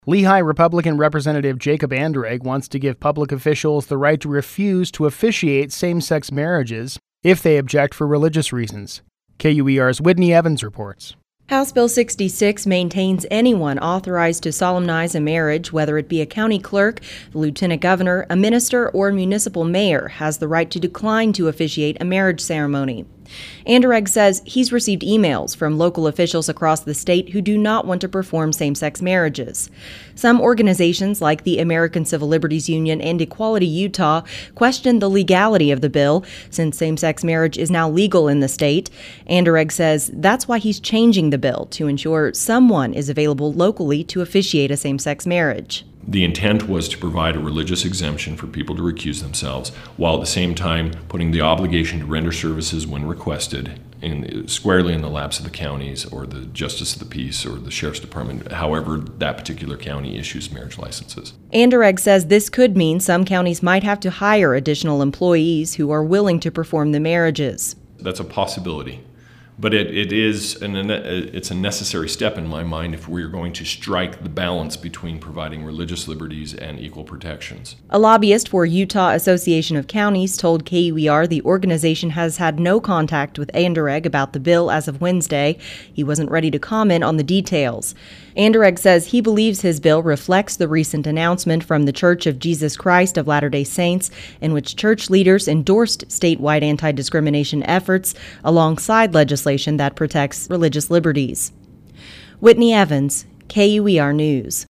Lehigh Republican Representative Jacob Anderegg wants to give public officials the right to refuse to officiate same-sex marriages if they object for religious reasons. KUER's Whitney Evans reports. House Bill 66 maintains anyone authorized to solemnize a marriage, whether it be a county clerk, the lieutenant governor, a minister, or municipal mayor, has the right to decline to officiate a marriage ceremony. Anderegg says he's received emails from local officials across the state who do not want to perform same-sex marriages. Some organizations like the American Civil Liberties Union and Equality Utah question the legality of the bill, since same-sex marriage is now legal in the state. Anderegg says that's why he's changing the bill to ensure someone is available locally to officiate a same-sex marriage. The intent was to provide a religious exemption for people to recuse themselves, while at the same time putting the obligation to render services when requested squarely in the laps of the counties or the Justice of the Peace or the Sheriff's Department, however that particular county issues marriage licenses. Anderegg says this could mean some counties might have to hire additional employees who are willing to perform the marriages. That's a possibility. But it's a necessary step in my mind if we're going to strike the balance between providing religious liberties and equal protections. A lobbyist for Utah Association of Counties told KUER the organization has had no contact with Anderegg about the bill as of Wednesday. He wasn't ready to comment on the details. Anderegg says he believes his bill reflects the recent announcement from the Church of Jesus Christ of Latter-day Saints, in which church leaders endorsed statewide anti-discrimination efforts alongside legislation that protects religious liberties. Whitney Evans, KUER News.